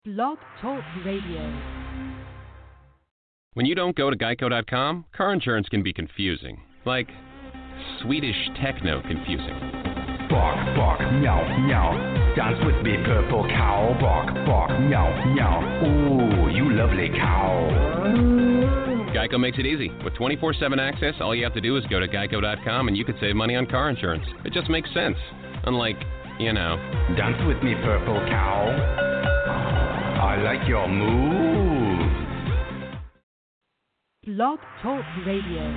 Blog Talk Radio. When you don't go to Geico.com, car insurance can be confusing. Like Swedish techno confusing. Bark, bark, meow, meow. Dance with me, purple cow. Bark, bark, meow, meow. Ooh, you lovely cow. Geico makes it easy. With 24/7 access, all you have to do is go to Geico.com and you could save money on car insurance. It just makes sense. Unlike, Dance with me, purple cow. I like your moves. Blog Talk Radio.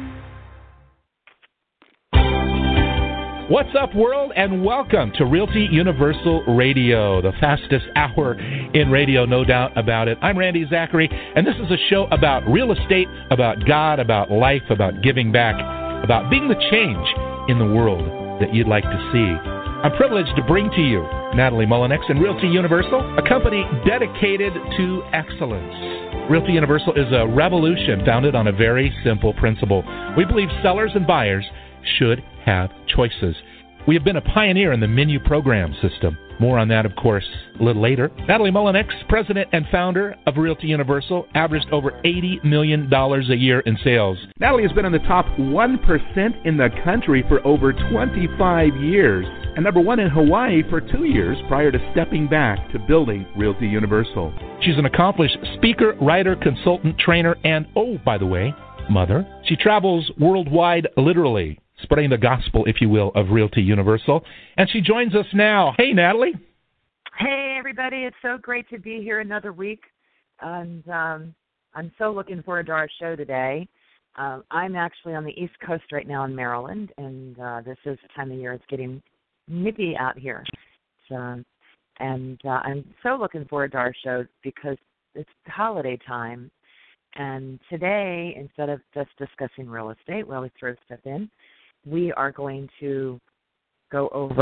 What's up, world, and welcome to Realty Universal Radio, the fastest hour in radio, no doubt about it. I'm Randy Zachary, and this is a show about real estate, about God, about life, about giving back, about being the change in the world that you'd like to see. I'm privileged to bring to you Natalie Mullinex and Realty Universal, a company dedicated to excellence. Realty Universal is a revolution founded on a very simple principle. We believe sellers and buyers should have choices. We have been a pioneer in the menu program system. More on that, of course, a little later. Natalie Mullinex, president and founder of Realty Universal, averaged over $80 million a year in sales. Natalie has been in the top 1% in the country for over 25 years, and number one in Hawaii for 2 years prior to stepping back to building Realty Universal. She's an accomplished speaker, writer, consultant, trainer, and, oh, by the way, mother. She travels worldwide, literally, spreading the gospel, if you will, of Realty Universal. And she joins us now. Hey, Natalie. Hey, everybody. It's so great to be here another week. And I'm so looking forward to our show today. I'm actually on the East Coast right now in Maryland, and this is the time of year it's getting nippy out here. I'm so looking forward to our show because it's holiday time. And today, instead of just discussing real estate, we always throw stuff in, we are going to go over.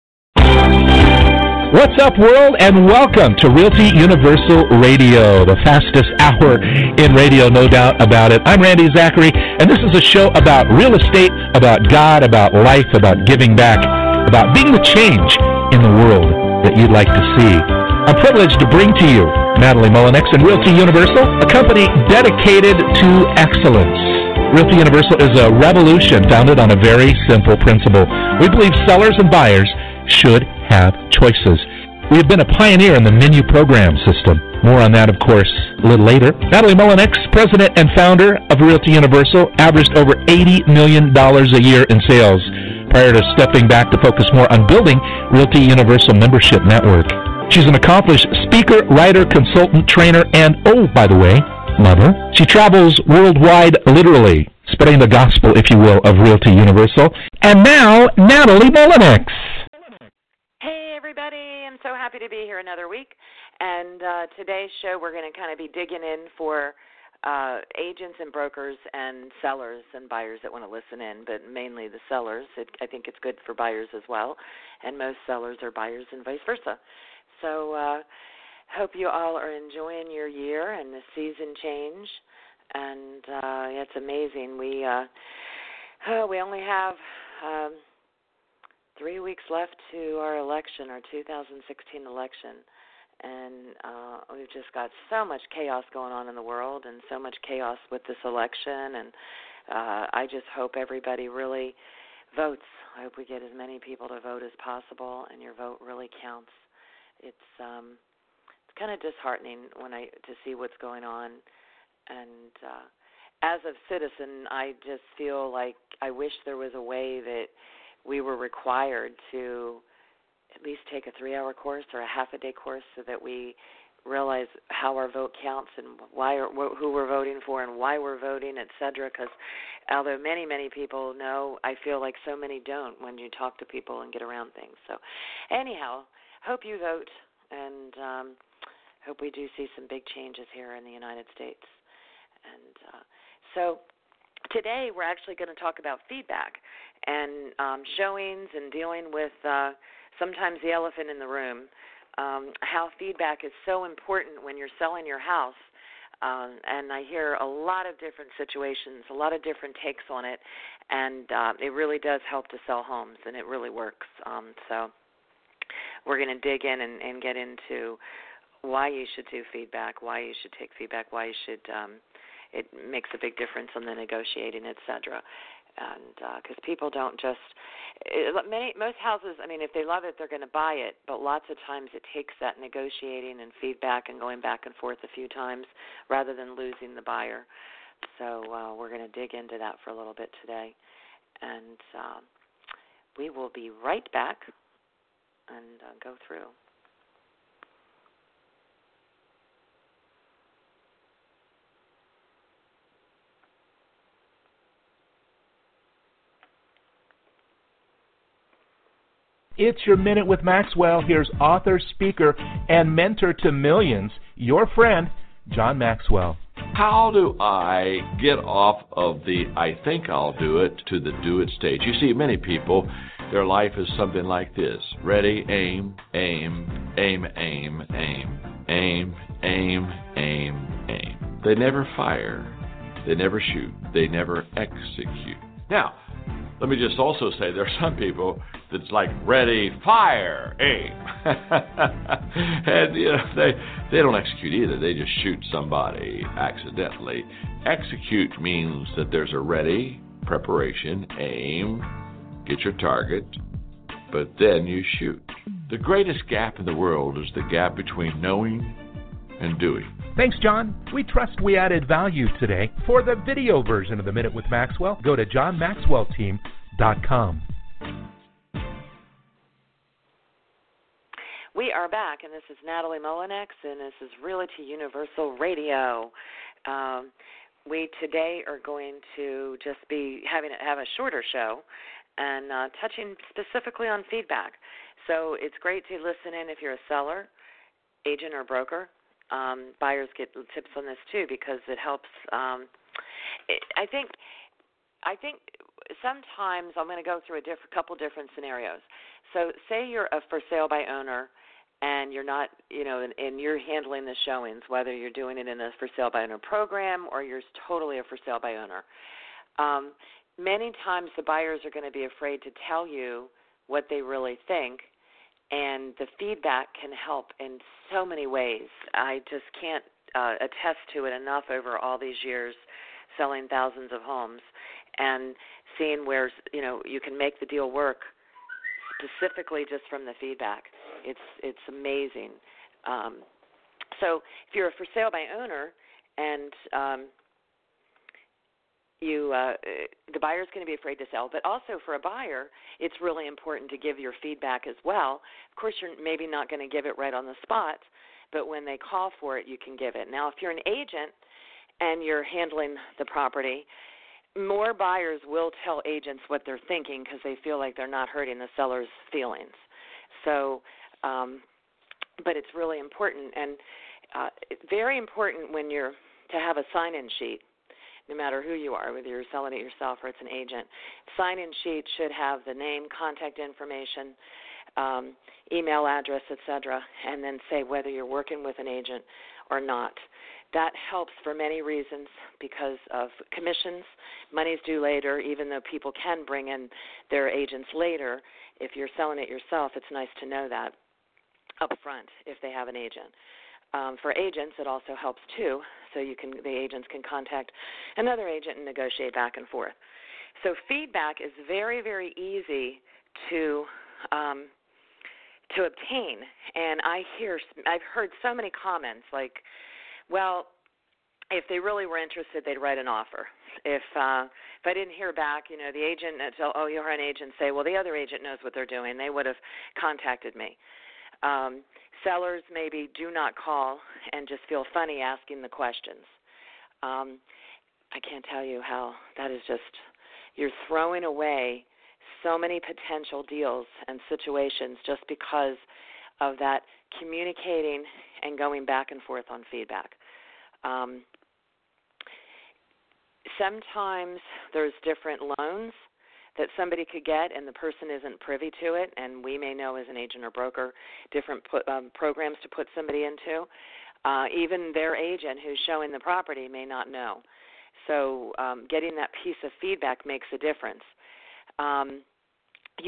What's up, world, and welcome to Realty Universal Radio, the fastest hour in radio, no doubt about it. I'm Randy Zachary, and this is a show about real estate, about God, about life, about giving back, about being the change in the world that you'd like to see. I'm privileged to bring to you Natalie Mullinex and Realty Universal, a company dedicated to excellence. Realty Universal is a revolution founded on a very simple principle. We believe sellers and buyers should have choices. We have been a pioneer in the menu program system. More on that, of course, a little later. Natalie Mullinex, president and founder of Realty Universal, averaged over $80 million a year in sales prior to stepping back to focus more on building Realty Universal membership network. She's an accomplished speaker, writer, consultant, trainer, and, oh, by the way, mother. She travels worldwide, literally, spreading the gospel, if you will, of Realty Universal. And now, Natalie Mullinex. Hey, everybody. I'm so happy to be here another week. And today's show, we're going to kind of be digging in for agents and brokers and sellers and buyers that want to listen in, but mainly the sellers. I think it's good for buyers as well. And most sellers are buyers and vice versa. So hope you all are enjoying your year and the season change. And it's amazing. We only have 3 weeks left to our election, our 2016 election. And we've just got so much chaos going on in the world and so much chaos with this election. And I just hope everybody really votes. I hope we get as many people to vote as possible, and your vote really counts. It's kind of disheartening to see what's going on. And as a citizen, I just feel like I wish there was a way that we were required to at least take a 3-hour course or a half-a-day course so that we realize how our vote counts and who we're voting for and why we're voting, et cetera. Because although many, many people know, I feel like so many don't when you talk to people and get around things. So anyhow, hope you vote, and hope we do see some big changes here in the United States. And so today we're actually going to talk about feedback and showings and dealing with sometimes the elephant in the room, how feedback is so important when you're selling your house. And I hear a lot of different situations, a lot of different takes on it, and it really does help to sell homes, and it really works. So we're going to dig in and get into why you should do feedback, why you should take feedback, why you should. It makes a big difference in the negotiating, etc. And because people don't just most houses, I mean, if they love it, they're going to buy it. But lots of times it takes that negotiating and feedback and going back and forth a few times rather than losing the buyer. So we're going to dig into that for a little bit today, and we will be right back and go through. It's your Minute with Maxwell. Here's author, speaker, and mentor to millions, your friend, John Maxwell. How do I get off of the I think I'll do it to the do it stage? You see, many people, their life is something like this. Ready, aim, aim, aim, aim, aim, aim, aim, aim, aim. They never fire. They never shoot. They never execute. Now, let me just also say there are some people that's like ready, fire, aim. And you know, they don't execute either. They just shoot somebody accidentally. Execute means that there's a ready, preparation, aim, get your target, but then you shoot. The greatest gap in the world is the gap between knowing and doing. Thanks, John. We trust we added value today. For the video version of the Minute with Maxwell, go to johnmaxwellteam.com. We are back, and this is Natalie Mullinex, and this is Realty Universal Radio. We today are going to just be have a shorter show and touching specifically on feedback. So it's great to listen in if you're a seller, agent, or broker. Buyers get tips on this too because it helps. I think sometimes I'm going to go through a couple different scenarios. So say you're a for sale by owner and you're not, and you're handling the showings, whether you're doing it in a for sale by owner program or you're totally a for sale by owner. Many times the buyers are going to be afraid to tell you what they really think. And the feedback can help in so many ways. I just can't attest to it enough over all these years selling thousands of homes and seeing where, you can make the deal work specifically just from the feedback. It's amazing. So if you're a for sale by owner and the buyer's going to be afraid to sell, but also for a buyer, it's really important to give your feedback as well. Of course, you're maybe not going to give it right on the spot, but when they call for it, you can give it. Now, if you're an agent and you're handling the property, more buyers will tell agents what they're thinking because they feel like they're not hurting the seller's feelings. So, but it's really important and very important when you're to have a sign-in sheet. No matter who you are, whether you're selling it yourself or it's an agent. Sign-in sheet should have the name, contact information, email address, etc., and then say whether you're working with an agent or not. That helps for many reasons because of commissions. Money's due later, even though people can bring in their agents later. If you're selling it yourself, it's nice to know that up front if they have an agent. For agents, it also helps too, so the agents can contact another agent and negotiate back and forth. So feedback is very, very easy to obtain, and I've heard so many comments like, well, if they really were interested, they'd write an offer. If I didn't hear back, the agent, you're an agent, say, well, the other agent knows what they're doing. They would have contacted me. Sellers maybe do not call and just feel funny asking the questions. I can't tell you how that is just, you're throwing away so many potential deals and situations just because of that communicating and going back and forth on feedback. Sometimes there's different loans that somebody could get and the person isn't privy to it, and we may know as an agent or broker different programs to put somebody into. Even their agent who's showing the property may not know. So getting that piece of feedback makes a difference.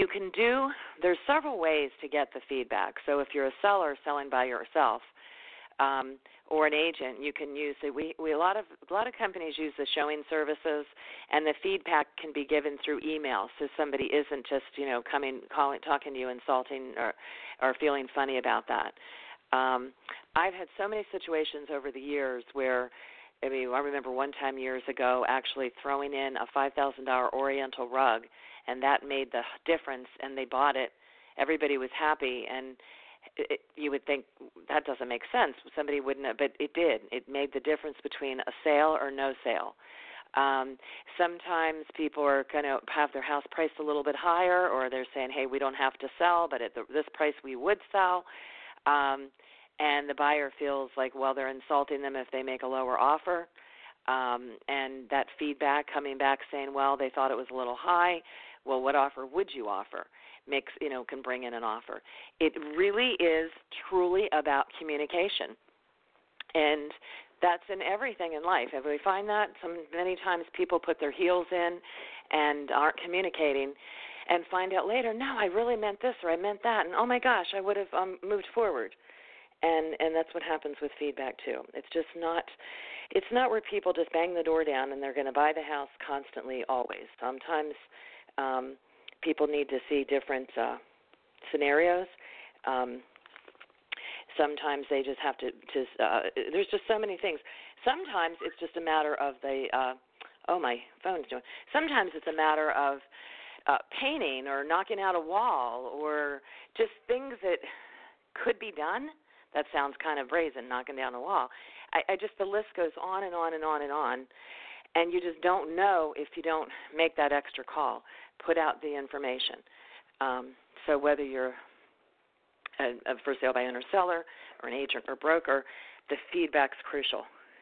There's several ways to get the feedback. So if you're a seller selling by yourself, or an agent. You can use it. A lot of companies use the showing services, and the feedback can be given through email, so somebody isn't just talking to you, insulting or feeling funny about that. I've had so many situations over the years where, I remember one time years ago actually throwing in a $5,000 Oriental rug, and that made the difference, and they bought it. Everybody was happy, and you would think that doesn't make sense. Somebody wouldn't have, but it did. It made the difference between a sale or no sale. Sometimes people are going to have their house priced a little bit higher, or they're saying, hey, we don't have to sell, but at this price we would sell. And the buyer feels like, well, they're insulting them if they make a lower offer. And that feedback coming back saying, well, they thought it was a little high. Well, what offer would you offer? Can bring in an offer. It really is truly about communication. And that's in everything in life. Have we find that many times people put their heels in and aren't communicating and find out later, no, I really meant this or I meant that, and oh my gosh, I would have moved forward. And that's what happens with feedback too. It's not where people just bang the door down and they're going to buy the house constantly always. Sometimes people need to see different scenarios. Sometimes they just have to there's just so many things. Sometimes it's just a matter of my phone's doing. Sometimes it's a matter of painting or knocking out a wall or just things that could be done. That sounds kind of brazen, knocking down a wall. The list goes on and on and on and on, and you just don't know if you don't make that extra call, put out the information. So whether you're a for sale by owner seller or an agent or broker, the feedback's crucial.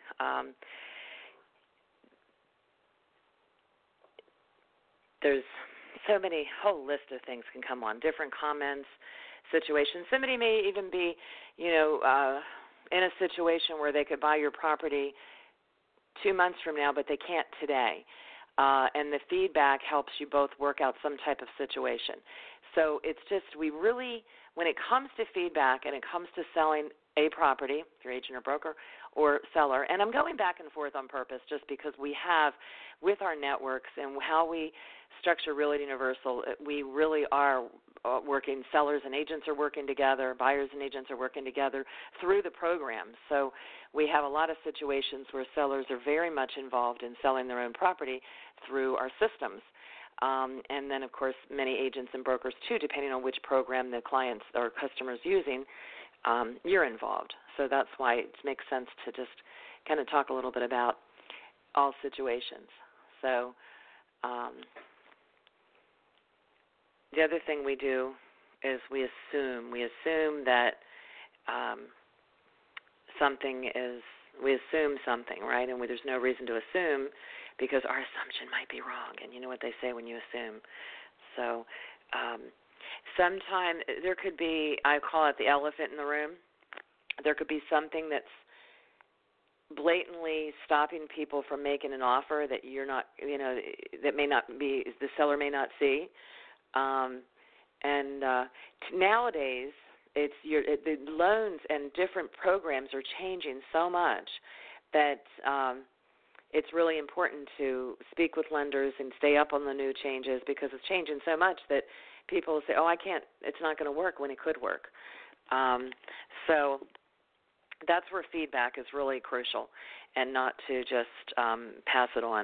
There's so many, whole list of things can come on, different comments, situations. Somebody may even be, in a situation where they could buy your property 2 months from now, but they can't today. And the feedback helps you both work out some type of situation. So it's just, when it comes to feedback and it comes to selling a property, if you're agent or broker or seller, and I'm going back and forth on purpose just because we have, with our networks and how we structure Realty Universal, we really are working, sellers and agents are working together, buyers and agents are working together through the program. So we have a lot of situations where sellers are very much involved in selling their own property through our systems. And then, of course, many agents and brokers, too, depending on which program the clients or customers using, you're involved. So that's why it makes sense to just kind of talk a little bit about all situations. So the other thing we do is we assume that we assume something, right? And there's no reason to assume because our assumption might be wrong. And you know what they say when you assume. So sometimes there could be, I call it the elephant in the room. There could be something that's blatantly stopping people from making an offer that you're not, that may not be, the seller may not see. Nowadays, the loans and different programs are changing so much that it's really important to speak with lenders and stay up on the new changes because it's changing so much that people say, oh, I can't, it's not going to work when it could work. So that's where feedback is really crucial and not to just pass it on.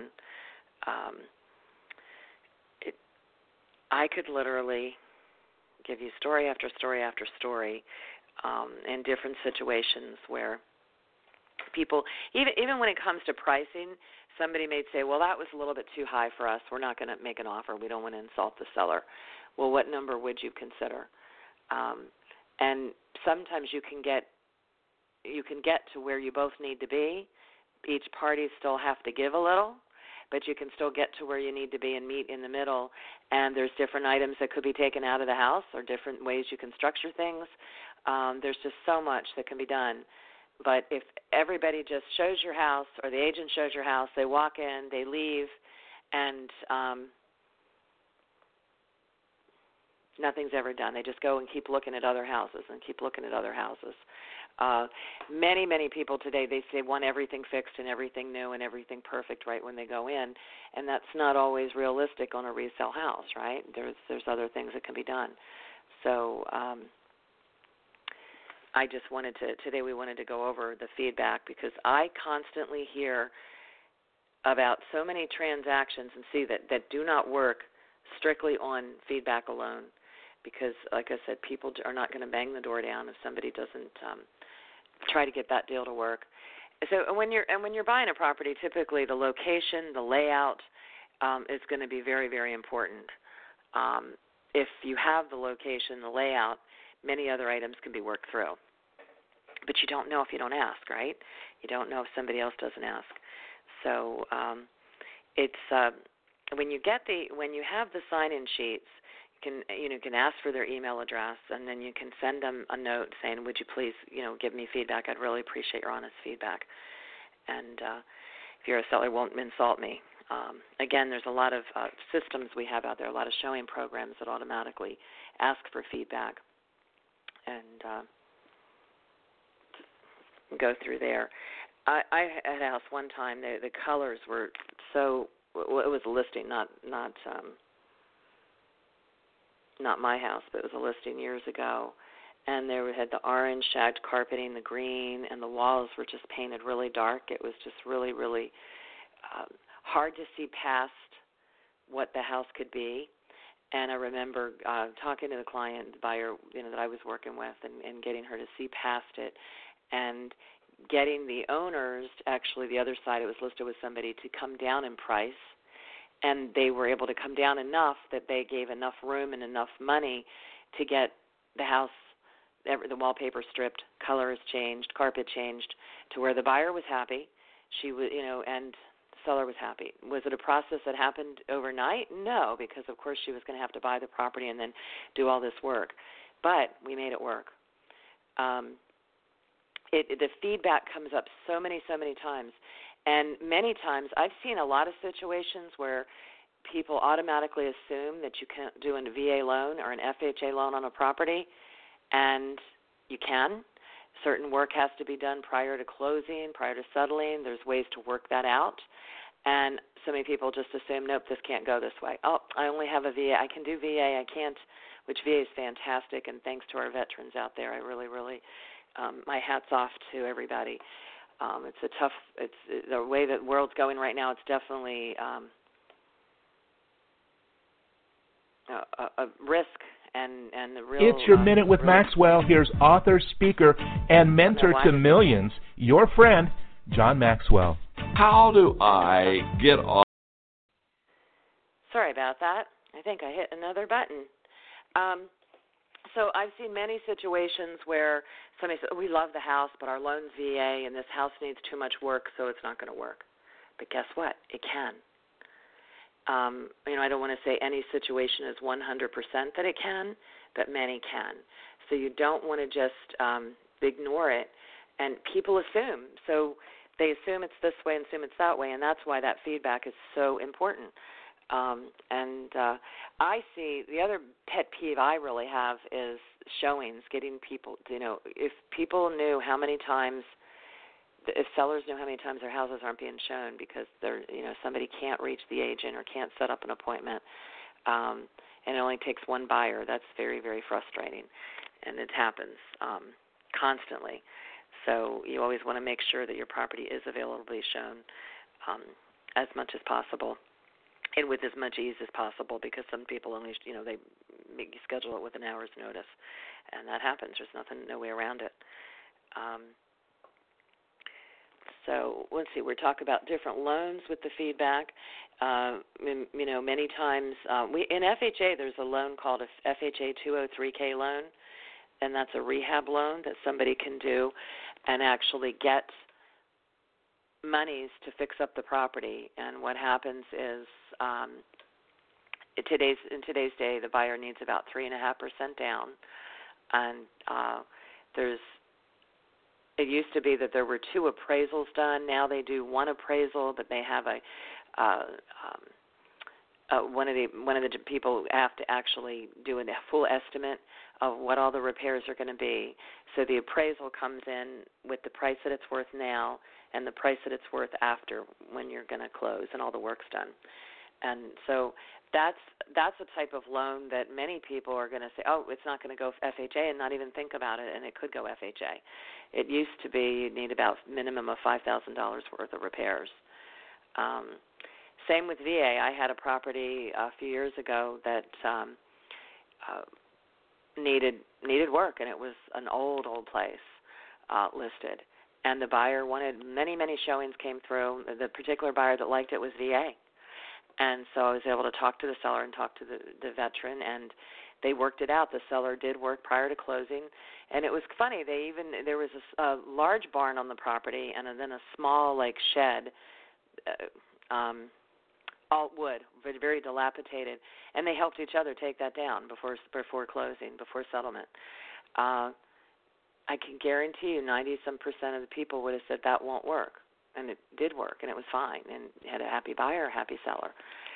I could literally give you story after story after story in different situations where people, even when it comes to pricing, somebody may say, well, that was a little bit too high for us. We're not going to make an offer. We don't want to insult the seller. Well, what number would you consider? And sometimes you can get to where you both need to be. Each party still have to give a little, but you can still get to where you need to be and meet in the middle. And there's different items that could be taken out of the house or different ways you can structure things. There's just so much that can be done. But if everybody just shows your house or the agent shows your house, they walk in, they leave, and nothing's ever done. They just go and keep looking at other houses and keep looking at other houses. Many people today, they say want everything fixed and everything new and everything perfect right when they go in, and that's not always realistic on a resale house, right? There's other things that can be done. So I just today we wanted to go over the feedback, because I constantly hear about so many transactions and see that do not work strictly on feedback alone, because, like I said, people are not going to bang the door down if somebody doesn't try to get that deal to work. So when you're buying a property, typically the location, the layout is going to be very, very important. If you have the location, the layout, many other items can be worked through. But you don't know if you don't ask, right? You don't know if somebody else doesn't ask. So it's when you have the sign-in sheets, you can ask for their email address, and then you can send them a note saying, "Would you please, give me feedback? I'd really appreciate your honest feedback." And if you're a seller, won't insult me. Again, there's a lot of systems we have out there, a lot of showing programs that automatically ask for feedback, and go through there. I had a house one time. The colors were so. It was a listing, not my house, but it was a listing years ago. And they had the orange shagged carpeting, the green, and the walls were just painted really dark. It was just really, really hard to see past what the house could be. And I remember talking to the client, the buyer, that I was working with, and getting her to see past it, and getting the owners, actually the other side, it was listed with somebody, to come down in price. And they were able to come down enough that they gave enough room and enough money to get the house, the wallpaper stripped, colors changed, carpet changed, to where the buyer was happy. She was, and the seller was happy. Was it a process that happened overnight? No, because of course she was going to have to buy the property and then do all this work. But we made it work. The feedback comes up so many times. And many times I've seen a lot of situations where people automatically assume that you can't do a VA loan or an FHA loan on a property, and you can. Certain work has to be done prior to closing, prior to settling. There's ways to work that out. And so many people just assume, nope, this can't go this way. Oh, I only have a VA. I can do VA. I can't, which VA is fantastic, and thanks to our veterans out there. I really, my hat's off to everybody. It's the way that the world's going right now. It's definitely a risk and the real. It's your Minute with Maxwell. Here's author, speaker, and mentor to millions, your friend, John Maxwell. How do I get off? Sorry about that. I think I hit another button. So I've seen many situations where somebody says, we love the house, but our loan's VA, and this house needs too much work, so it's not going to work. But guess what? It can. I don't want to say any situation is 100% that it can, but many can. So you don't want to just ignore it. And people assume. So they assume it's this way and assume it's that way, and that's why that feedback is so important. I see the other pet peeve I really have is showings, getting people, if people knew how many times, if sellers knew how many times their houses aren't being shown because they're, somebody can't reach the agent or can't set up an appointment, and it only takes one buyer, that's very, very frustrating. And it happens constantly. So you always want to make sure that your property is available to be shown as much as possible. And with as much ease as possible, because some people only, they make you schedule it with an hour's notice, and that happens. There's no way around it. So let's see. We're talking about different loans with the feedback. Many times in FHA there's a loan called a FHA 203K loan, and that's a rehab loan that somebody can do and actually get monies to fix up the property. And what happens is in today's day, the buyer needs about 3.5% down, and it used to be that there were 2 appraisals done. Now they do 1 appraisal, but they have one of the people have to actually do a full estimate of what all the repairs are going to be. So the appraisal comes in with the price that it's worth now and the price that it's worth after when you're going to close and all the work's done. And so that's a type of loan that many people are going to say, oh, it's not going to go FHA, and not even think about it, and it could go FHA. It used to be you'd need about minimum of $5,000 worth of repairs. Same with VA. I had a property a few years ago that needed work, and it was an old place listed. And the buyer wanted many showings came through. The particular buyer that liked it was VA. And so I was able to talk to the seller and talk to the veteran, and they worked it out. The seller did work prior to closing, and it was funny. There was a large barn on the property, and then a small shed, all wood, very dilapidated, and they helped each other take that down before closing, before settlement. I can guarantee you 90-some% of the people would have said that won't work. And it did work, and it was fine, and had a happy buyer, a happy seller.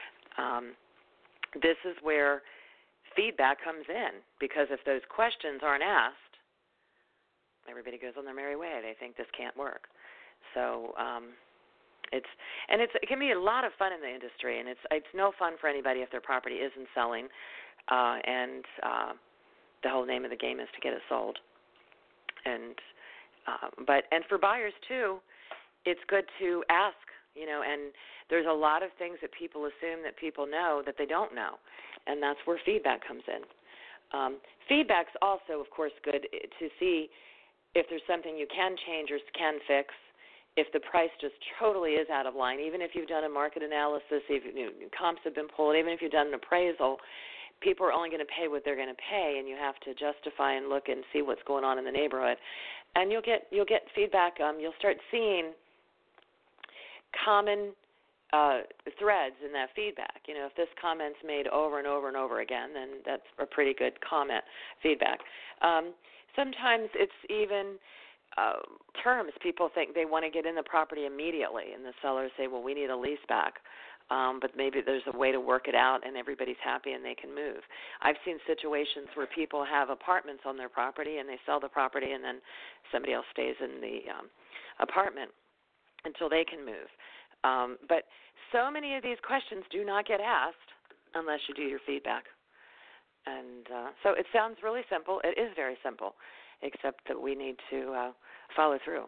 This is where feedback comes in, because if those questions aren't asked, everybody goes on their merry way. They think this can't work. So it can be a lot of fun in the industry, and it's no fun for anybody if their property isn't selling, and the whole name of the game is to get it sold. And for buyers too, it's good to ask, and there's a lot of things that people assume that people know that they don't know, and that's where feedback comes in. Feedback's also, of course, good to see if there's something you can change or can fix, if the price just totally is out of line, even if you've done a market analysis, if comps have been pulled, even if you've done an appraisal, people are only going to pay what they're going to pay, and you have to justify and look and see what's going on in the neighborhood. And you'll get feedback. You'll start seeing common threads in that feedback. If this comment's made over and over and over again, then that's a pretty good feedback. Sometimes it's even terms. People think they want to get in the property immediately, and the sellers say, well, we need a lease back. But maybe there's a way to work it out and everybody's happy and they can move. I've seen situations where people have apartments on their property and they sell the property and then somebody else stays in the apartment until they can move. But so many of these questions do not get asked unless you do your feedback. And so it sounds really simple. It is very simple, except that we need to follow through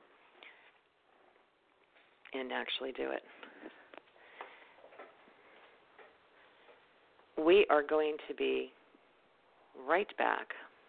and actually do it. We are going to be right back.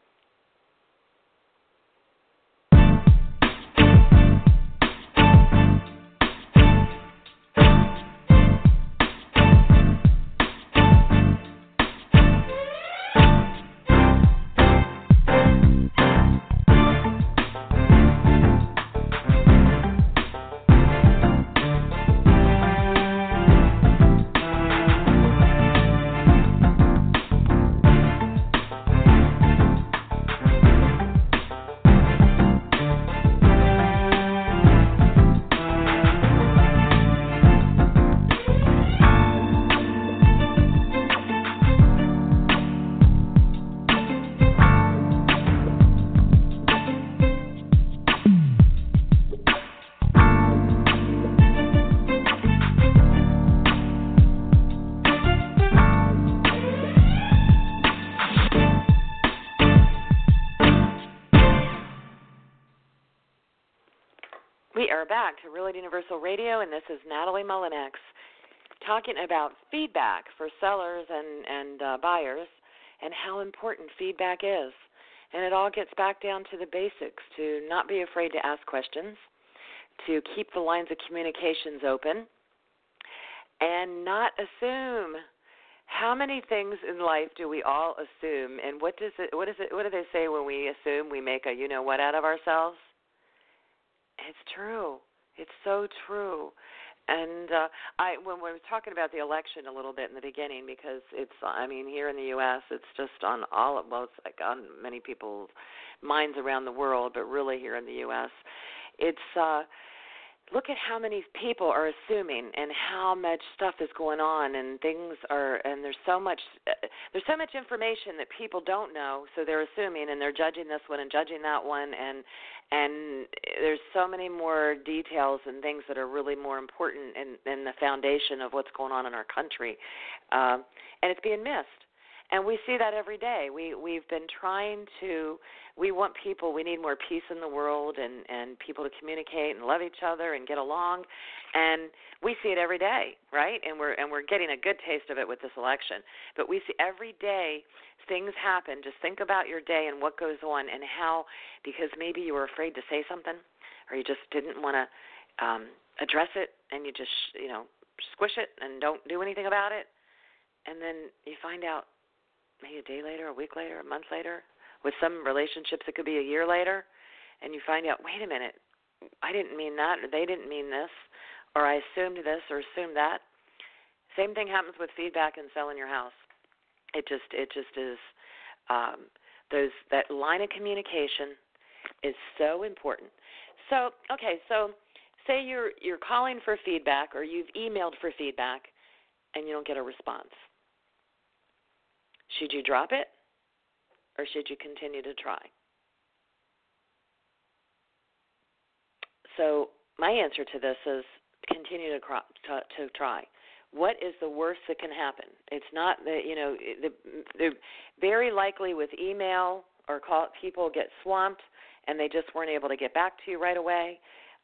We are back to Realty Universal Radio, and this is Natalie Mullinex talking about feedback for sellers and buyers and how important feedback is. And it all gets back down to the basics, to not be afraid to ask questions, to keep the lines of communications open, and not assume. How many things in life do we all assume, and what do they say when we assume? We make a you-know-what out of ourselves? It's true. It's so true. And when we were talking about the election a little bit in the beginning, because here in the U.S., it's just on it's on many people's minds around the world, but really here in the U.S., it's look at how many people are assuming and how much stuff is going on, and there's so much information that people don't know, so they're assuming and they're judging this one and judging that one, and there's so many more details and things that are really more important in the foundation of what's going on in our country, and it's being missed. And we see that every day. We've been trying to. We want people. We need more peace in the world, and people to communicate and love each other and get along. And we see it every day, right? And we're getting a good taste of it with this election. But we see every day things happen. Just think about your day and what goes on and how, because maybe you were afraid to say something, or you just didn't want to address it, and you just squish it and don't do anything about it, and then you find out. Maybe a day later, a week later, a month later, with some relationships it could be a year later, and you find out, wait a minute, I didn't mean that, or they didn't mean this, or I assumed this or assumed that. Same thing happens with feedback and selling your house. It just is that line of communication is so important. So say you're calling for feedback, or you've emailed for feedback, and you don't get a response. Should you drop it, or should you continue to try? So my answer to this is continue to try. What is the worst that can happen? It's not that, they're very likely with email or call, people get swamped and they just weren't able to get back to you right away.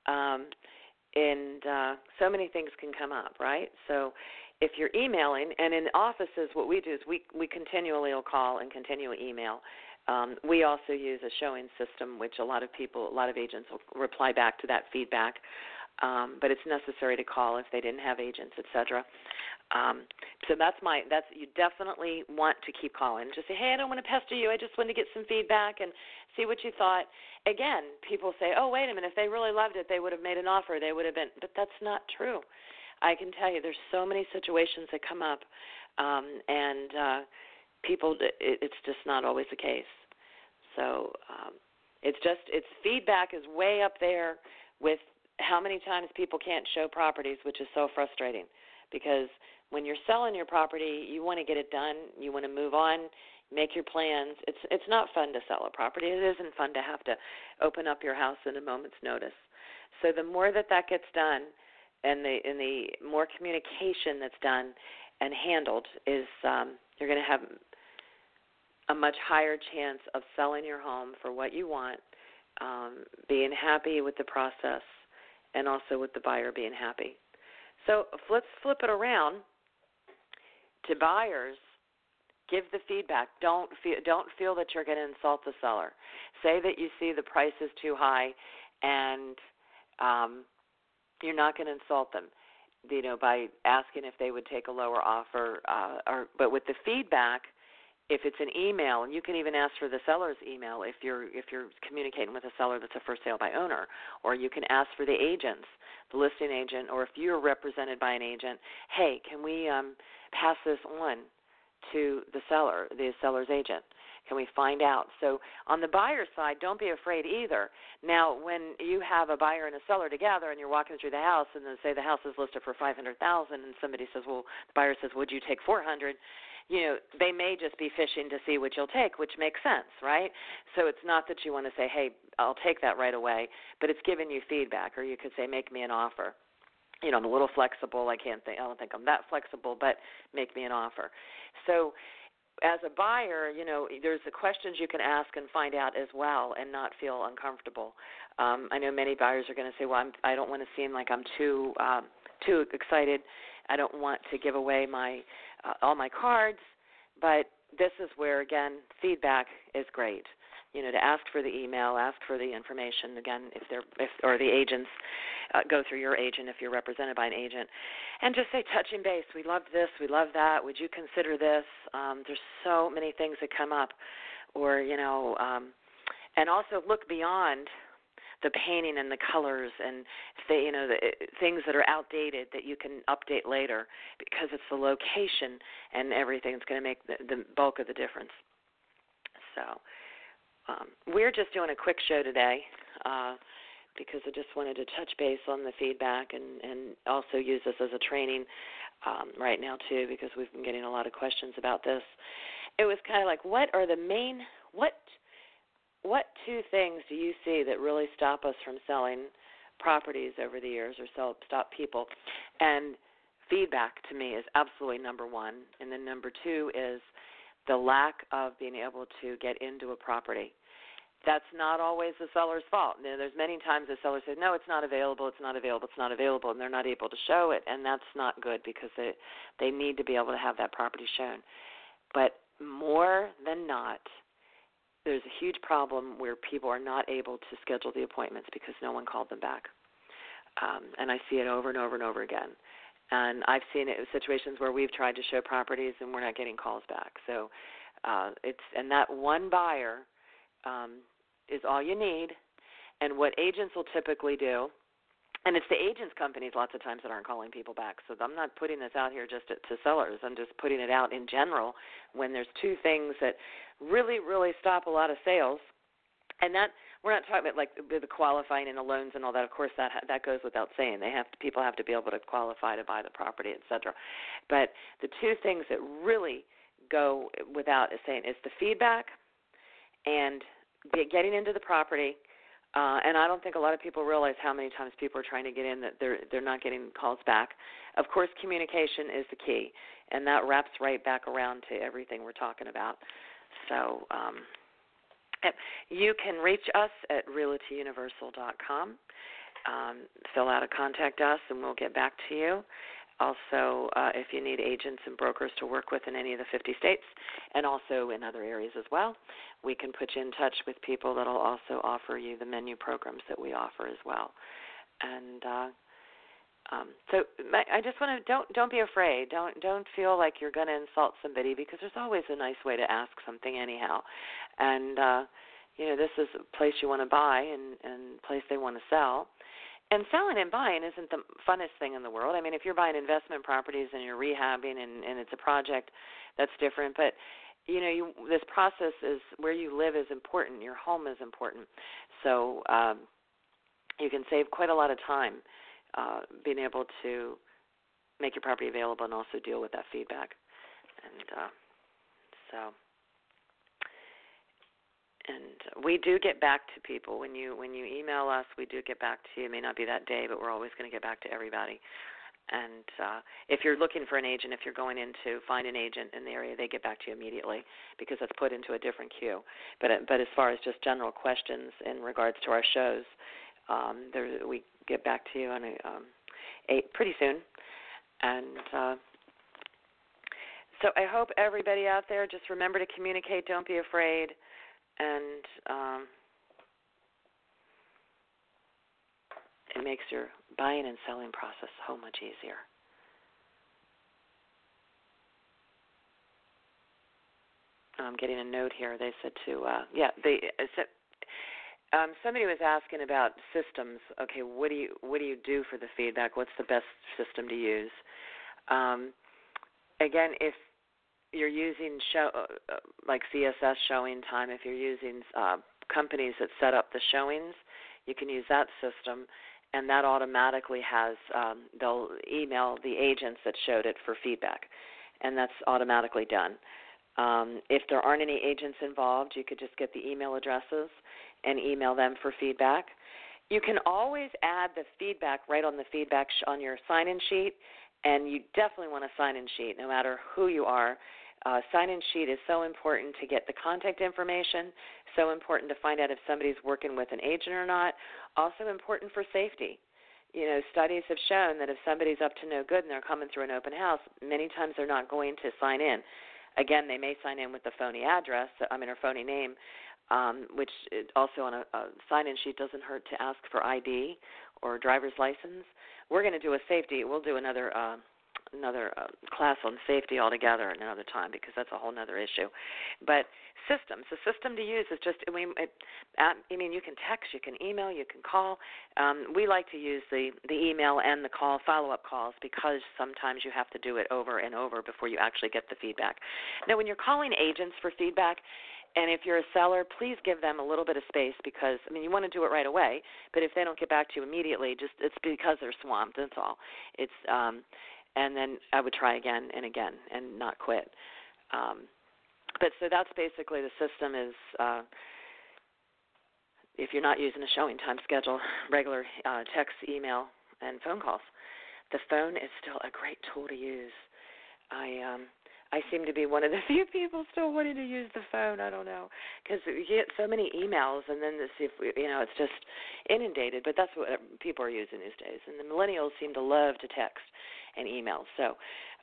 And so many things can come up, right? So if you're emailing, and in offices what we do is we continually will call and continually email. We also use a showing system, which a lot of agents will reply back to that feedback. But it's necessary to call if they didn't have agents, etc. So you definitely want to keep calling. Just say, hey, I don't want to pester you. I just wanted to get some feedback and see what you thought. Again, people say, oh, wait a minute, if they really loved it, they would have made an offer. They would have been, but that's not true. I can tell you there's so many situations that come up, and people, it's just not always the case. So it's feedback is way up there with how many times people can't show properties, which is so frustrating, because when you're selling your property, you want to get it done, you want to move on, make your plans. It's not fun to sell a property. It isn't fun to have to open up your house at a moment's notice. So the more that gets done, and the more communication that's done and handled, is you're going to have a much higher chance of selling your home for what you want, being happy with the process, and also with the buyer being happy. So let's flip it around to buyers. Give the feedback. Don't feel that you're going to insult the seller. Say that you see the price is too high, and you're not going to insult them, by asking if they would take a lower offer. But with the feedback, if it's an email, and you can even ask for the seller's email if you're communicating with a seller that's a for sale by owner, or you can ask for the agents, the listing agent, or if you're represented by an agent, hey, can we pass this on to the seller's agent? Can we find out? So on the buyer side, don't be afraid either. Now, when you have a buyer and a seller together and you're walking through the house, and then say the house is listed for $500,000, and somebody says, well, the buyer says, would you take $400,000? They may just be fishing to see what you'll take, which makes sense, right? So it's not that you want to say, hey, I'll take that right away, but it's giving you feedback, or you could say, make me an offer. I'm a little flexible. I don't think I'm that flexible, but make me an offer. So as a buyer, there's the questions you can ask and find out as well, and not feel uncomfortable. I know many buyers are going to say, well, I don't want to seem like I'm too excited. I don't want to give away all my cards, but this is where, again, feedback is great. To ask for the email, ask for the information. Again, or the agents, go through your agent if you're represented by an agent, and just say, touching base. We love this. We love that. Would you consider this? There's so many things that come up, or and also look beyond the painting and the colors and the things that are outdated that you can update later, because it's the location and everything that's going to make the bulk of the difference. So we're just doing a quick show today, because I just wanted to touch base on the feedback and also use this as a training right now too, because we've been getting a lot of questions about this. It was kind of like, what two things do you see that really stop us from selling properties over the years, or stop people? And feedback to me is absolutely number one. And then number two is the lack of being able to get into a property. That's not always the seller's fault. There's many times the seller says, no, it's not available, it's not available, it's not available, and they're not able to show it, and that's not good because they need to be able to have that property shown. But more than not, there's a huge problem where people are not able to schedule the appointments because no one called them back. And I see it over and over and over again. And I've seen it in situations where we've tried to show properties and we're not getting calls back. So and that one buyer is all you need. And what agents will typically do, and it's the agents' companies lots of times that aren't calling people back. So I'm not putting this out here just to sellers. I'm just putting it out in general when there's two things that really, really stop a lot of sales. And that we're not talking about like the qualifying and the loans and all that. Of course, that goes without saying. People have to be able to qualify to buy the property, et cetera. But the two things that really go without saying is the feedback and getting into the property. And I don't think a lot of people realize how many times people are trying to get in that they're not getting calls back. Of course, communication is the key, and that wraps right back around to everything we're talking about. So you can reach us at realtyuniversal.com. Fill out a contact us, and we'll get back to you. Also, if you need agents and brokers to work with in any of the 50 states and also in other areas as well, we can put you in touch with people that will also offer you the menu programs that we offer as well. And so I just want to don't be afraid. Don't feel like you're going to insult somebody, because there's always a nice way to ask something anyhow. And this is a place you want to buy and a place they want to sell. And selling and buying isn't the funnest thing in the world. I mean, if you're buying investment properties and you're rehabbing and it's a project, that's different. But, this process is where you live is important. Your home is important. So you can save quite a lot of time being able to make your property available and also deal with that feedback. And we do get back to people. When you email us, we do get back to you. It may not be that day, but we're always going to get back to everybody. And if you're looking for an agent, if you're going in to find an agent in the area, they get back to you immediately because that's put into a different queue. But as far as just general questions in regards to our shows, we get back to you on pretty soon. And so I hope everybody out there just remember to communicate. Don't be afraid. And it makes your buying and selling process so much easier. I'm getting a note here. They said somebody was asking about systems. Okay, what do you do for the feedback? What's the best system to use? Again, if you're using like CSS Showing Time, if you're using companies that set up the showings, you can use that system, and that automatically has they'll email the agents that showed it for feedback, and that's automatically done. If there aren't any agents involved, you could just get the email addresses and email them for feedback. You can always add the feedback right on the feedback on your sign-in sheet, and you definitely want a sign-in sheet no matter who you are. Sign-in sheet is so important to get the contact information, so important to find out if somebody's working with an agent or not, also important for safety. Studies have shown that if somebody's up to no good and they're coming through an open house, many times they're not going to sign in. Again, they may sign in with the phony address, or phony name, which also on a sign-in sheet doesn't hurt to ask for ID or driver's license. We're going to do a safety. We'll do another class on safety altogether another time because that's a whole other issue. But systems, the system to use is just, you can text, you can email, you can call. We like to use the email and the follow-up calls because sometimes you have to do it over and over before you actually get the feedback. Now, when you're calling agents for feedback, And if you're a seller, please give them a little bit of space because, I mean, you want to do it right away, but if they don't get back to you immediately, it's because they're swamped, that's all. And then I would try again and again and not quit. But so that's basically the system is if you're not using a showing time schedule, regular text, email, and phone calls. The phone is still a great tool to use. I seem to be one of the few people still wanting to use the phone. I don't know, because you get so many emails, and then it's just inundated. But that's what people are using these days. And the millennials seem to love to text and email. So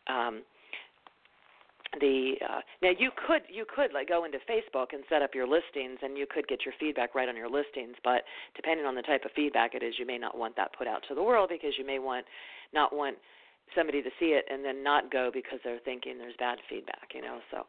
now you could like go into Facebook and set up your listings, and you could get your feedback right on your listings. But depending on the type of feedback it is, you may not want that put out to the world because you may not want somebody to see it and then not go because they're thinking there's bad feedback, So,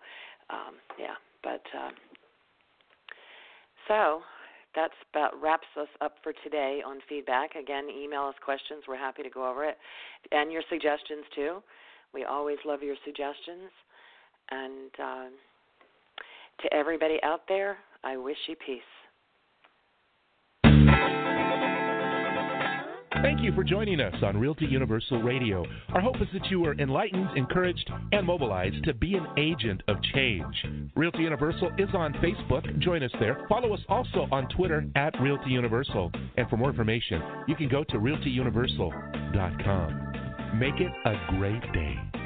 so that's about wraps us up for today on feedback. Again, email us questions. We're happy to go over it, and your suggestions too. We always love your suggestions. And to everybody out there, I wish you peace. Thank you for joining us on Realty Universal Radio. Our hope is that you are enlightened, encouraged, and mobilized to be an agent of change. Realty Universal is on Facebook. Join us there. Follow us also on Twitter at Realty Universal. And for more information, you can go to realtyuniversal.com. Make it a great day.